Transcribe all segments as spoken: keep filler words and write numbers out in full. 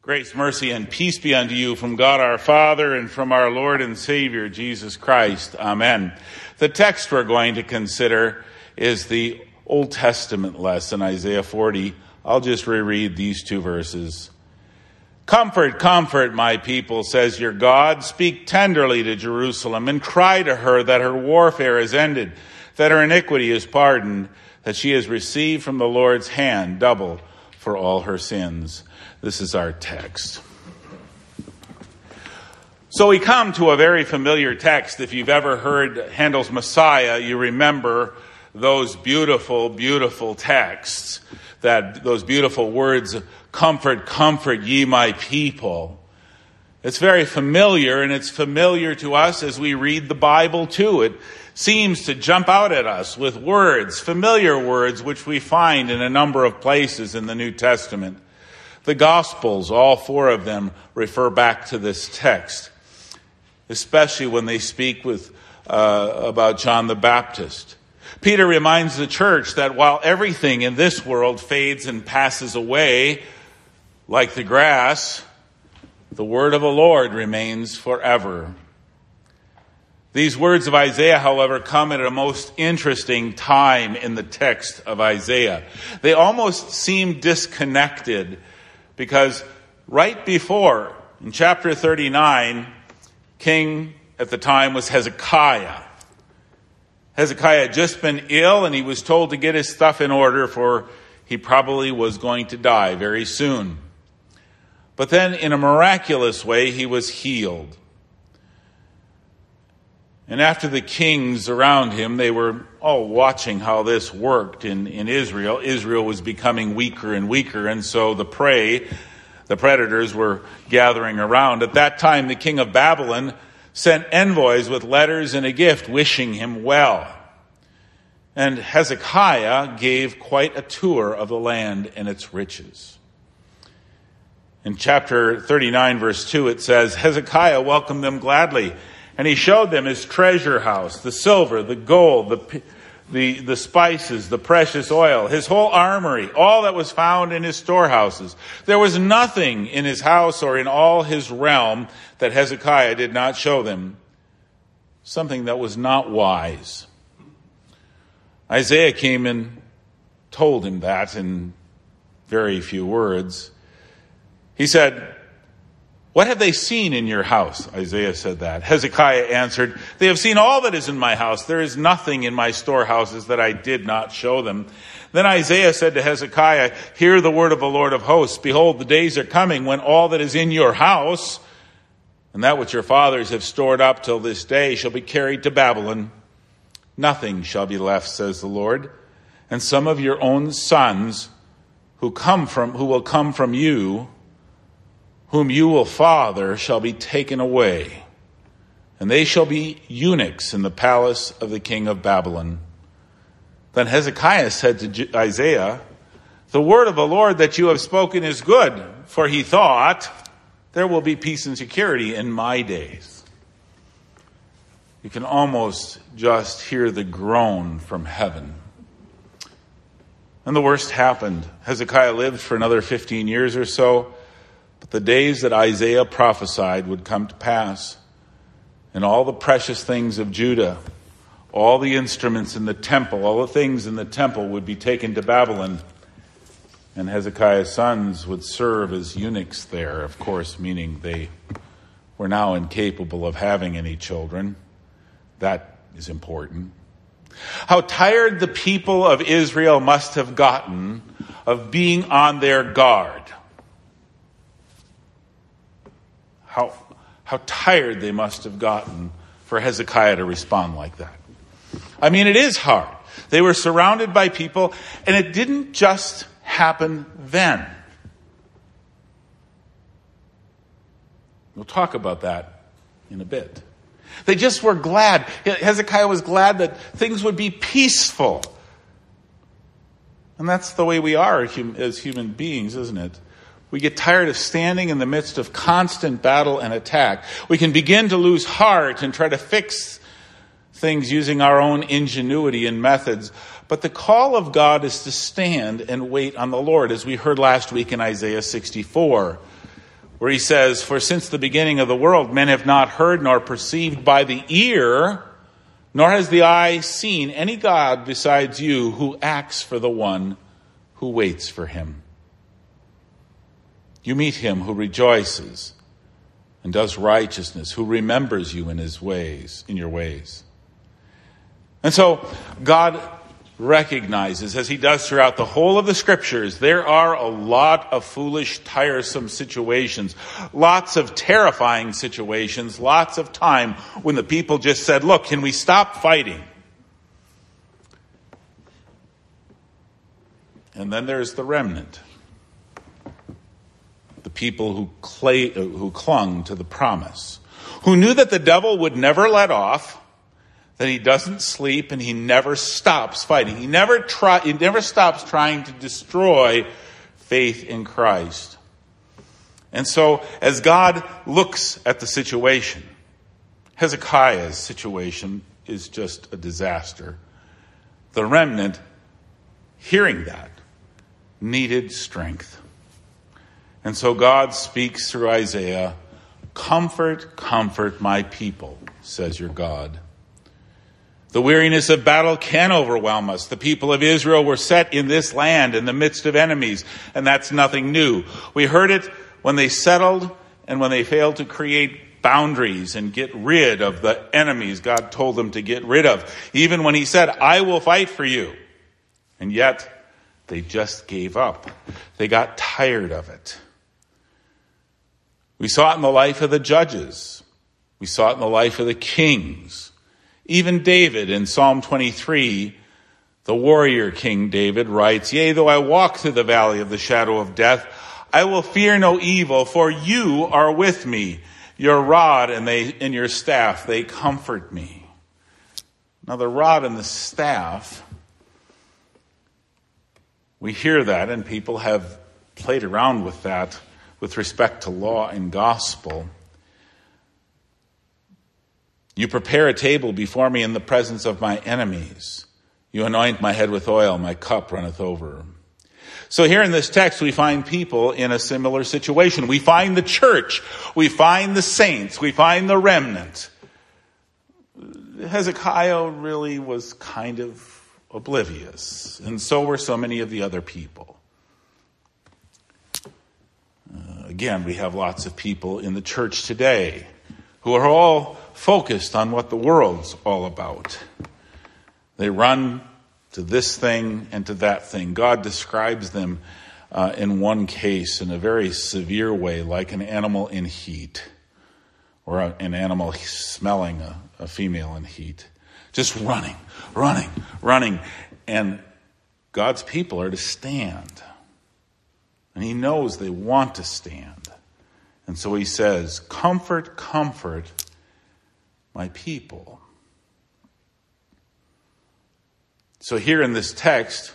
Grace, mercy, and peace be unto you from God our Father and from our Lord and Savior, Jesus Christ. Amen. The text we're going to consider is the Old Testament lesson, Isaiah forty. I'll just reread these two verses. Comfort, comfort, my people, says your God. Speak tenderly to Jerusalem and cry to her that her warfare is ended, that her iniquity is pardoned, that she has received from the Lord's hand double for all her sins. This is our text. So we come to a very familiar text. If you've ever heard Handel's Messiah, you remember those beautiful, beautiful texts, that those beautiful words, comfort, comfort ye my people. It's very familiar, and it's familiar to us as we read the Bible too. It seems to jump out at us with words, familiar words, which we find in a number of places in the New Testament. The Gospels, all four of them, refer back to this text, especially when they speak with uh, about John the Baptist. Peter reminds the church that while everything in this world fades and passes away like the grass, the word of the Lord remains forever. These words of Isaiah, however, come at a most interesting time in the text of Isaiah. They almost seem disconnected because right before, in chapter thirty-nine, king at the time was Hezekiah. Hezekiah had just been ill and he was told to get his stuff in order, for he probably was going to die very soon. But then in a miraculous way, he was healed. And after the kings around him, they were all watching how this worked in, in Israel. Israel was becoming weaker and weaker, and so the prey, the predators, were gathering around. At that time, the king of Babylon sent envoys with letters and a gift wishing him well. And Hezekiah gave quite a tour of the land and its riches. In chapter thirty-nine, verse two, it says, Hezekiah welcomed them gladly, and he showed them his treasure house, the silver, the gold, the, the, the spices, the precious oil, his whole armory, all that was found in his storehouses. There was nothing in his house or in all his realm that Hezekiah did not show them, something that was not wise. Isaiah came and told him that in very few words. He said, what have they seen in your house? Isaiah said that. Hezekiah answered, they have seen all that is in my house. There is nothing in my storehouses that I did not show them. Then Isaiah said to Hezekiah, hear the word of the Lord of hosts. Behold, the days are coming when all that is in your house and that which your fathers have stored up till this day shall be carried to Babylon. Nothing shall be left, says the Lord. And some of your own sons who come from, who will come from you, whom you will father, shall be taken away, and they shall be eunuchs in the palace of the king of Babylon. Then Hezekiah said to Isaiah, the word of the Lord that you have spoken is good, for he thought, there will be peace and security in my days. You can almost just hear the groan from heaven. And the worst happened. Hezekiah lived for another fifteen years or so. But the days that Isaiah prophesied would come to pass, and all the precious things of Judah, all the instruments in the temple, all the things in the temple would be taken to Babylon, and Hezekiah's sons would serve as eunuchs there, of course, meaning they were now incapable of having any children. That is important. How tired the people of Israel must have gotten of being on their guard. How, how tired they must have gotten for Hezekiah to respond like that. I mean, it is hard. They were surrounded by people, and it didn't just happen then. We'll talk about that in a bit. They just were glad. Hezekiah was glad that things would be peaceful. And that's the way we are as human beings, isn't it? We get tired of standing in the midst of constant battle and attack. We can begin to lose heart and try to fix things using our own ingenuity and methods. But the call of God is to stand and wait on the Lord, as we heard last week in Isaiah sixty-four. where he says, "For since the beginning of the world, men have not heard nor perceived by the ear, nor has the eye seen any God besides you who acts for the one who waits for him. You meet him who rejoices and does righteousness, who remembers you in his ways, in your ways." And so God recognizes, as he does throughout the whole of the scriptures, there are a lot of foolish, tiresome situations, lots of terrifying situations, lots of time when the people just said, "Look, can we stop fighting?" And then there's the remnant, the people who, clay, who clung to the promise, who knew that the devil would never let off, that he doesn't sleep, and he never stops fighting. He never try, he never stops trying to destroy faith in Christ. And so, as God looks at the situation, Hezekiah's situation is just a disaster. The remnant, hearing that, needed strength. And so God speaks through Isaiah, "Comfort, comfort my people, says your God." The weariness of battle can overwhelm us. The people of Israel were set in this land in the midst of enemies, and that's nothing new. We heard it when they settled and when they failed to create boundaries and get rid of the enemies God told them to get rid of. Even when he said, "I will fight for you." And yet, they just gave up. They got tired of it. We saw it in the life of the judges. We saw it in the life of the kings. Even David in Psalm twenty-three, the warrior King David writes, "Yea, though I walk through the valley of the shadow of death, I will fear no evil, for you are with me. Your rod and, they, and your staff, they comfort me." Now the rod and the staff, we hear that, and people have played around with that with respect to law and gospel. "You prepare a table before me in the presence of my enemies. You anoint my head with oil, my cup runneth over." So here in this text, we find people in a similar situation. We find the church. We find the saints. We find the remnant. Hezekiah really was kind of oblivious, and so were so many of the other people. Uh, again, we have lots of people in the church today who are all focused on what the world's all about. They run to this thing and to that thing. God describes them uh, in one case in a very severe way, like an animal in heat, or a, an animal smelling a, a female in heat. Just running, running, running. And God's people are to stand. And he knows they want to stand. And so he says, "Comfort, comfort my people." So here in this text,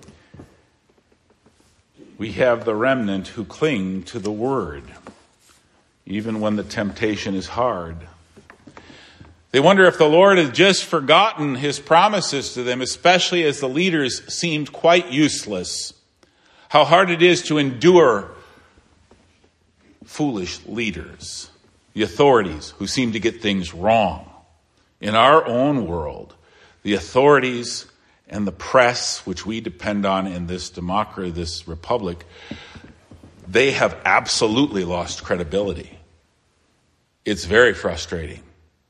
we have the remnant who cling to the word, even when the temptation is hard. They wonder if the Lord has just forgotten his promises to them, especially as the leaders seemed quite useless. How hard it is to endure foolish leaders, the authorities who seem to get things wrong. In our own world, the authorities and the press, which we depend on in this democracy, this republic, they have absolutely lost credibility. It's very frustrating.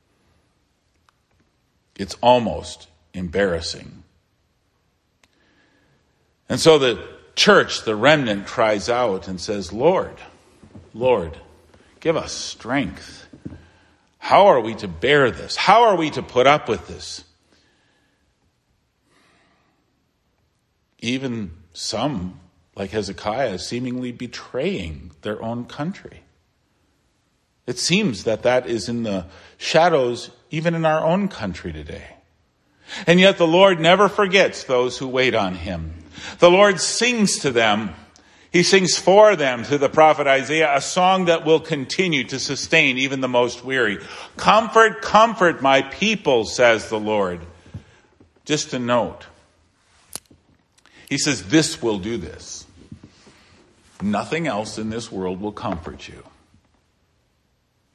It's almost embarrassing. And so the church, the remnant, cries out and says, "Lord, Lord, give us strength. How are we to bear this? How are we to put up with this?" Even some, like Hezekiah, seemingly betraying their own country. It seems that that is in the shadows even in our own country today. And yet the Lord never forgets those who wait on him. The Lord sings to them. He sings for them, to the prophet Isaiah, a song that will continue to sustain even the most weary. "Comfort, comfort my people, says the Lord." Just a note. He says, this will do this. Nothing else in this world will comfort you.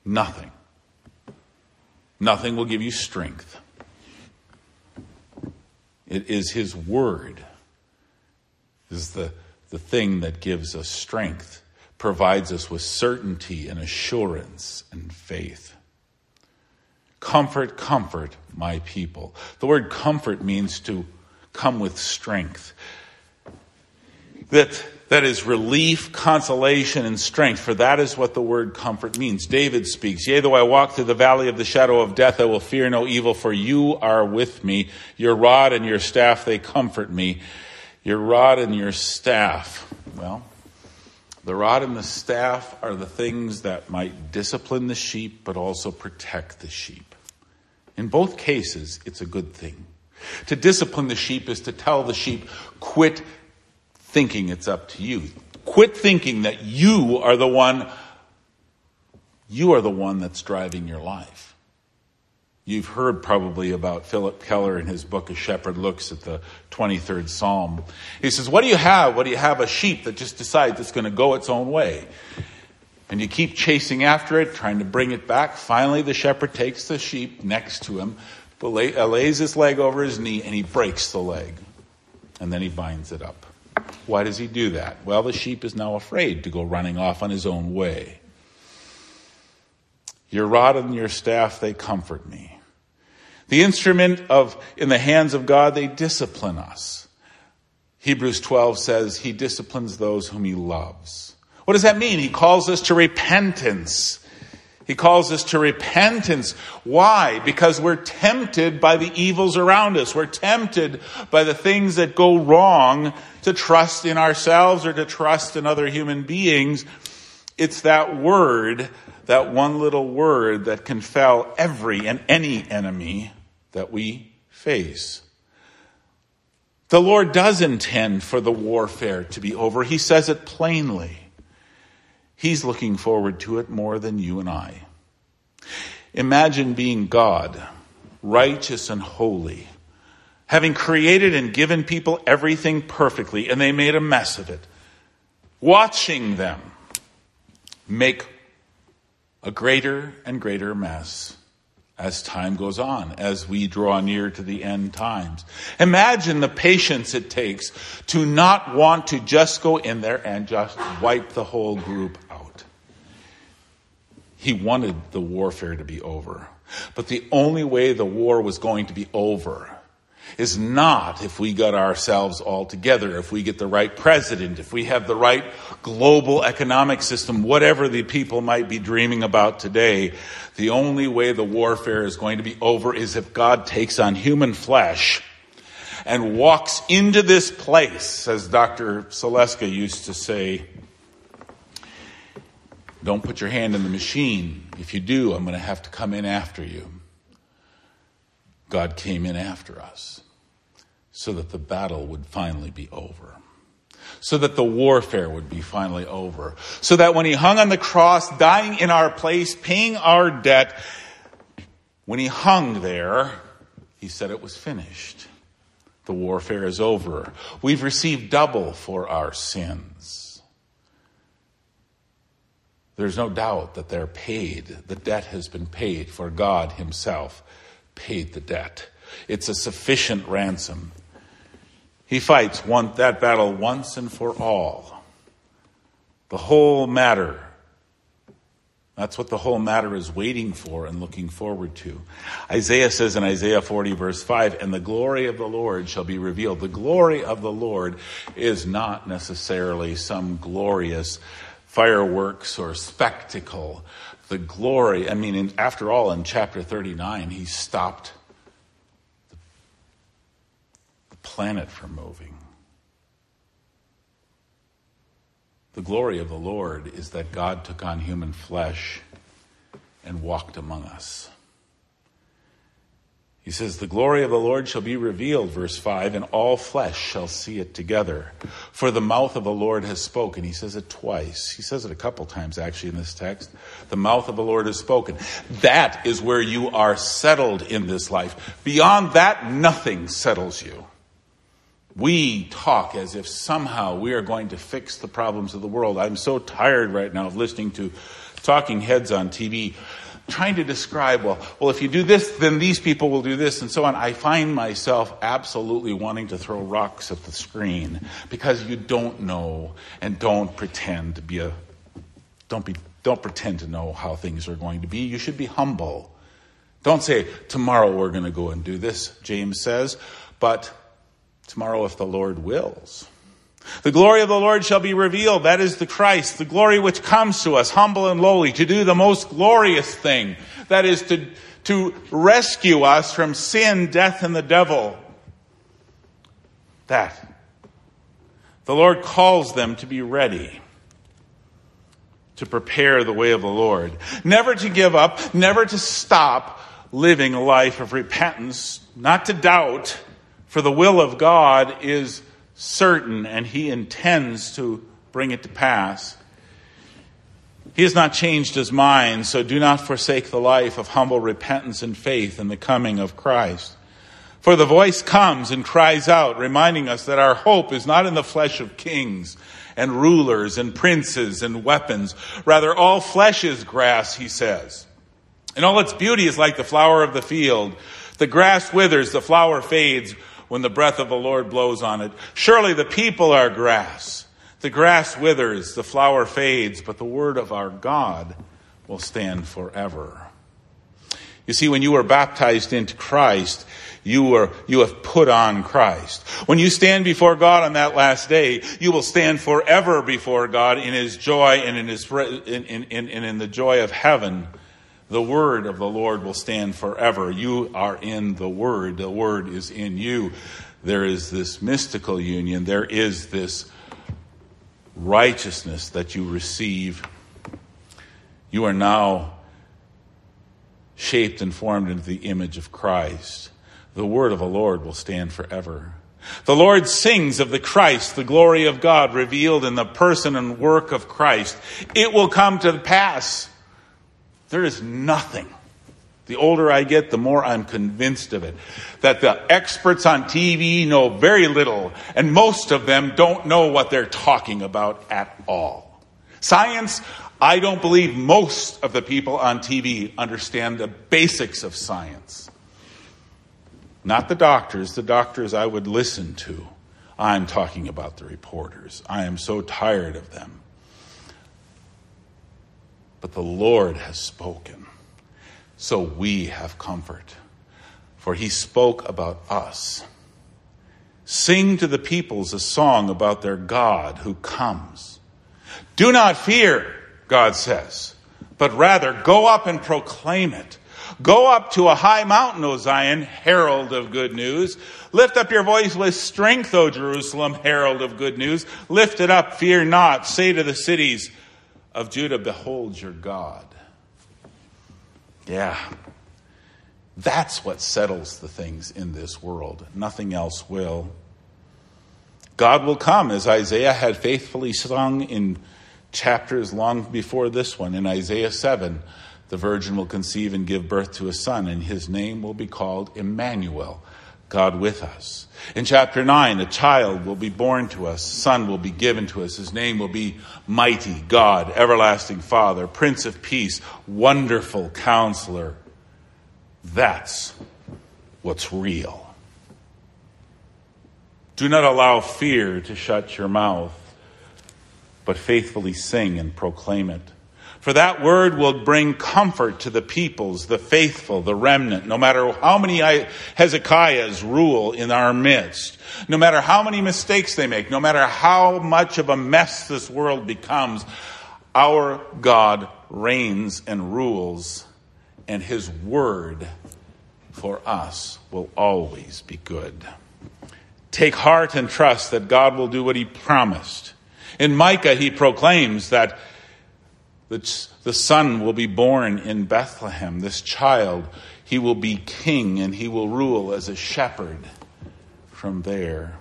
Nothing. Nothing will give you strength. It is his word is the, the thing that gives us strength, provides us with certainty and assurance and faith. Comfort, comfort my people. The word comfort means to come with strength. That, that is relief, consolation, and strength, for that is what the word comfort means. David speaks, "Yea, though I walk through the valley of the shadow of death, I will fear no evil, for you are with me. Your rod and your staff, they comfort me." Your rod and your staff. Well, the rod and the staff are the things that might discipline the sheep, but also protect the sheep. In both cases, it's a good thing. To discipline the sheep is to tell the sheep, quit thinking it's up to you. Quit thinking that you are the one, you are the one that's driving your life. You've heard probably about Philip Keller in his book, A Shepherd Looks, at the twenty-third Psalm. He says, what do you have? What do you have? A sheep that just decides it's going to go its own way. And you keep chasing after it, trying to bring it back. Finally, the shepherd takes the sheep next to him, lays his leg over his knee, and he breaks the leg. And then he binds it up. Why does he do that? Well, the sheep is now afraid to go running off on his own way. Your rod and your staff, they comfort me. The instrument of in the hands of God, they discipline us. Hebrews twelve says he disciplines those whom he loves. What does that mean? He calls us to repentance. He calls us to repentance. Why? Because we're tempted by the evils around us. We're tempted by the things that go wrong to trust in ourselves or to trust in other human beings. It's that word, that one little word that can fell every and any enemy that we face. The Lord does intend for the warfare to be over. He says it plainly. He's looking forward to it more than you and I. Imagine being God, righteous and holy, having created and given people everything perfectly, and they made a mess of it. Watching them make a greater and greater mess as time goes on, as we draw near to the end times. Imagine the patience it takes to not want to just go in there and just wipe the whole group out. He wanted the warfare to be over. But the only way the war was going to be over is not if we got ourselves all together, if we get the right president, if we have the right global economic system, whatever the people might be dreaming about today. The only way the warfare is going to be over is if God takes on human flesh and walks into this place, as Doctor Saleska used to say. Don't put your hand in the machine. If you do, I'm going to have to come in after you. God came in after us so that the battle would finally be over, so that the warfare would be finally over, so that when he hung on the cross, dying in our place, paying our debt, when he hung there, he said it was finished. The warfare is over. We've received double for our sins. There's no doubt that they're paid. The debt has been paid, for God himself paid the debt. It's a sufficient ransom. He fights one, that battle once and for all. The whole matter. That's what the whole matter is waiting for and looking forward to. Isaiah says in Isaiah forty verse five, and the glory of the Lord shall be revealed. The glory of the Lord is not necessarily some glorious fireworks or spectacle. The glory, I mean, in, after all, in chapter thirty-nine, he stopped the planet from moving. The glory of the Lord is that God took on human flesh and walked among us. He says, the glory of the Lord shall be revealed, verse five, and all flesh shall see it together. For the mouth of the Lord has spoken. He says it twice. He says it a couple times, actually, in this text. The mouth of the Lord has spoken. That is where you are settled in this life. Beyond that, nothing settles you. We talk as if somehow we are going to fix the problems of the world. I'm so tired right now of listening to talking heads on T V, trying to describe, well, well, if you do this, then these people will do this, and so on. I find myself absolutely wanting to throw rocks at the screen because you don't know, and don't pretend to be a, don't be, don't pretend to know how things are going to be. You should be humble. Don't say, tomorrow we're going to go and do this, James says, but tomorrow if the Lord wills. The glory of the Lord shall be revealed. That is the Christ, the glory which comes to us, humble and lowly, to do the most glorious thing. That is to, to rescue us from sin, death, and the devil. That. The Lord calls them to be ready, to prepare the way of the Lord. Never to give up, never to stop living a life of repentance, not to doubt, for the will of God is certain and he intends to bring it to pass. He has not changed his mind, so do not forsake the life of humble repentance and faith in the coming of Christ. For the voice comes and cries out, reminding us that our hope is not in the flesh of kings and rulers and princes and weapons. Rather, all flesh is grass, he says. And all its beauty is like the flower of the field. The grass withers, the flower fades when the breath of the Lord blows on it. Surely the people are grass. The grass withers, the flower fades, but the word of our God will stand forever. You see, when you were baptized into Christ, you were you have put on Christ. When you stand before God on that last day, you will stand forever before God in his joy and in his in in, in, in the joy of heaven. The word of the Lord will stand forever. You are in the word. The word is in you. There is this mystical union. There is this righteousness that you receive. You are now shaped and formed into the image of Christ. The word of the Lord will stand forever. The Lord sings of the Christ, the glory of God revealed in the person and work of Christ. It will come to pass. There is nothing. The older I get, the more I'm convinced of it. That the experts on T V know very little, and most of them don't know what they're talking about at all. Science, I don't believe most of the people on T V understand the basics of science. Not the doctors. The doctors I would listen to. I'm talking about the reporters. I am so tired of them. But the Lord has spoken, so we have comfort. For he spoke about us. Sing to the peoples a song about their God who comes. Do not fear, God says, but rather go up and proclaim it. Go up to a high mountain, O Zion, herald of good news. Lift up your voice with strength, O Jerusalem, herald of good news. Lift it up, fear not. Say to the cities of Judah, behold your God. Yeah, that's what settles the things in this world. Nothing else will. God will come, as Isaiah had faithfully sung in chapters long before this one. In Isaiah seven, the virgin will conceive and give birth to a son, and his name will be called Emmanuel, God with us. In chapter nine, a child will be born to us, a son will be given to us. His name will be Mighty God, Everlasting Father, Prince of Peace, Wonderful Counselor. That's what's real. Do not allow fear to shut your mouth, but faithfully sing and proclaim it. For that word will bring comfort to the peoples, the faithful, the remnant. No matter how many Hezekiahs rule in our midst, no matter how many mistakes they make, no matter how much of a mess this world becomes, our God reigns and rules, and his word for us will always be good. Take heart and trust that God will do what he promised. In Micah, he proclaims that the son will be born in Bethlehem. This child, he will be king and he will rule as a shepherd from there.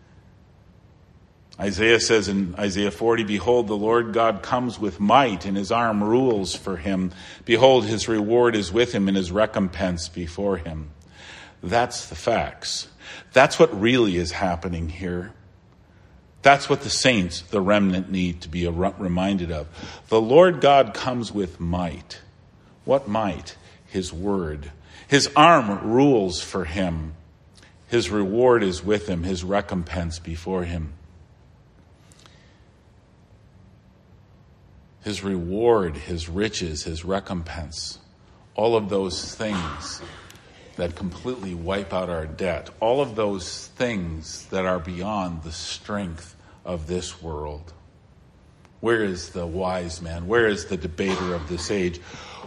Isaiah says in Isaiah forty, behold, the Lord God comes with might, and his arm rules for him. Behold, his reward is with him, and his recompense before him. That's the facts. That's what really is happening here. That's what the saints, the remnant, need to be reminded of. The Lord God comes with might. What might? His word. His arm rules for him. His reward is with him, his recompense before him. His reward, his riches, his recompense, all of those things that completely wipe out our debt, all of those things that are beyond the strength of this world. Where is the wise man? Where is the debater of this age?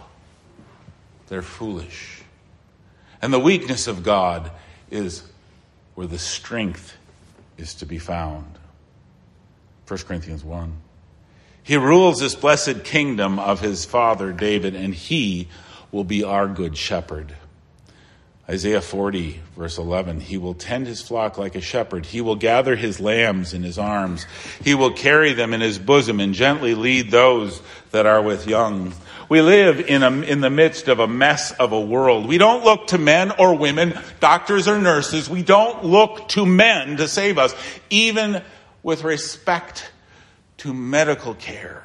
They're foolish. And the weakness of God is where the strength is to be found. First Corinthians one. He rules this blessed kingdom of his father David, and he will be our good shepherd. Isaiah forty, verse eleven, he will tend his flock like a shepherd. He will gather his lambs in his arms. He will carry them in his bosom and gently lead those that are with young. We live in a, in the midst of a mess of a world. We don't look to men or women, doctors or nurses. We don't look to men to save us, even with respect to medical care.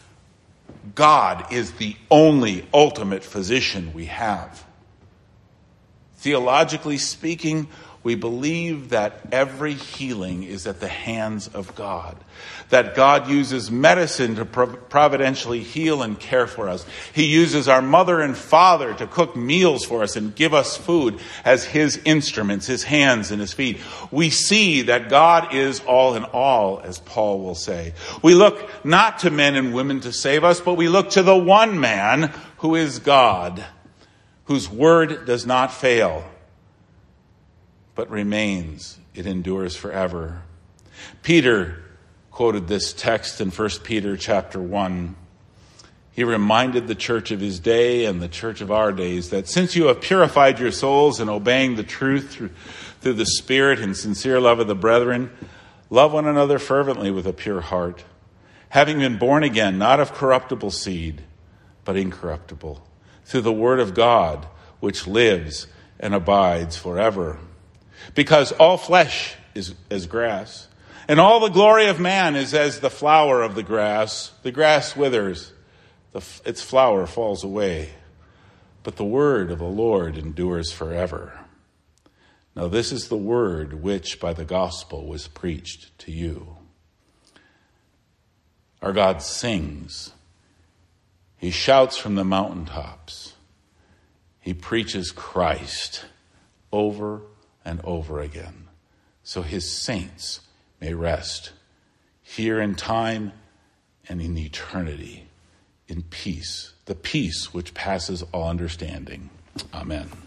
God is the only ultimate physician we have. Theologically speaking, we believe that every healing is at the hands of God. That God uses medicine to providentially heal and care for us. He uses our mother and father to cook meals for us and give us food as his instruments, his hands and his feet. We see that God is all in all, as Paul will say. We look not to men and women to save us, but we look to the one man who is God, whose word does not fail, but remains. It endures forever. Peter quoted this text in First Peter chapter one. He reminded the church of his day and the church of our days that since you have purified your souls in obeying the truth through, through the Spirit and sincere love of the brethren, love one another fervently with a pure heart, having been born again, not of corruptible seed, but incorruptible, through the word of God, which lives and abides forever. Because all flesh is as grass, and all the glory of man is as the flower of the grass. The grass withers, the, its flower falls away, but the word of the Lord endures forever. Now this is the word which by the gospel was preached to you. Our God sings. He shouts from the mountaintops. He preaches Christ over and over again, so his saints may rest here in time and in eternity in peace, the peace which passes all understanding. Amen.